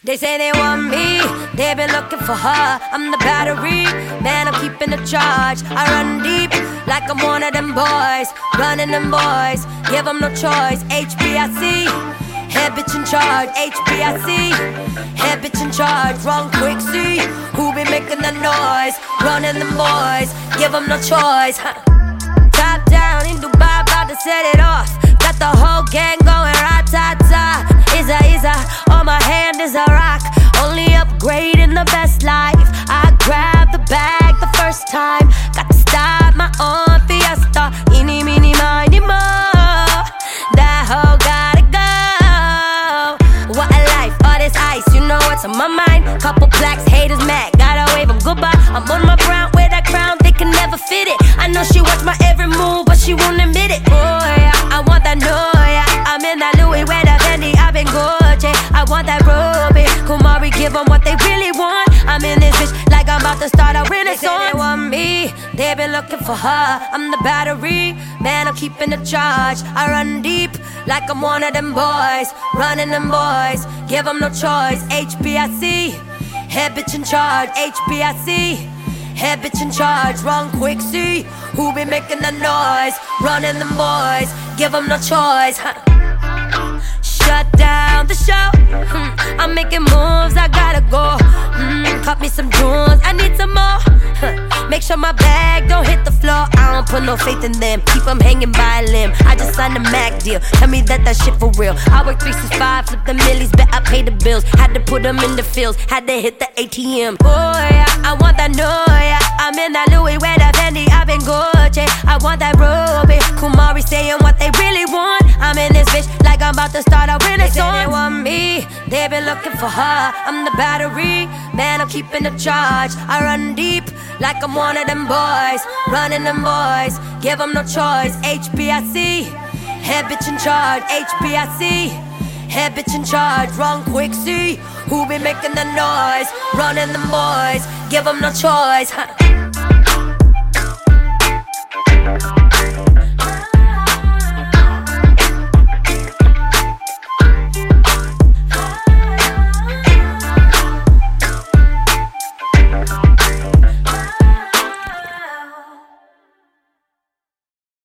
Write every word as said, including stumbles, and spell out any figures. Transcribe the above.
They say they want me, they've been looking for her. I'm the battery, man, I'm keeping the charge. I run deep, like I'm one of them boys. Running them boys, give them no choice. H B I C, head bitch in charge. H B I C, head bitch in charge. Run quick, see who be making the noise. Running them boys, give them no choice. Huh. Top down in Dubai, about to set it off. Got the whole gang going rat-ta-ta. Izza, Izza, on my hand is a rock. Only upgrading the best life. I grabbed the bag the first time. Got to start my own fiesta. Eeny, meeny, miny, mo. That hoe gotta go. What a life, all this ice, you know what's on my mind. Couple plaques, haters mad, gotta wave them goodbye. I'm on my brown, wear that crown, they can never fit it. I know she watch my every move, but she won't admit it. Oh yeah, I want that no, yeah. I'm in that Louis, wear that Fendi, I've been Gucci. I want that Ruby, Kumari, give them what they really want. I'm in this bitch like I'm about to start a renaissance. They say they want me, they've been looking for her. I'm the battery, man, I'm keeping the charge. I run deep, like I'm one of them boys. Running them boys, give them no choice. H B I C, head bitch in charge. H B I C, head bitch in charge. Run quick, see who be making the noise. Running them boys, give them no choice. Huh. Shut down the show. Hmm. I'm making moves, I gotta go. Hmm. Cut me some jewels, I need some more. Huh. Make sure my bag don't hit the floor. I don't put no faith in them, keep them hanging by a limb. I just signed a Mac deal, tell me that that shit for real. I work three sixty-five, flip the millies, bet I pay the bills. Had to put them in the fields, had to hit the A T M. Oh yeah, I want that no, yeah. I'm in that Louis, wear that Fendi, I've been Gucci. I want that Ruby, Kumari saying what they really want. I'm in this bitch like I'm about to start a renaissance. They say they want me, they've been looking for her. I'm the battery, man, I'm keeping the charge. I run deep, like I'm one of them boys. Running them boys, give them no choice. H B I C, head bitch in charge. H B I C, head bitch in charge. Run quick, see who be making the noise. Running them boys, give them no choice. Huh.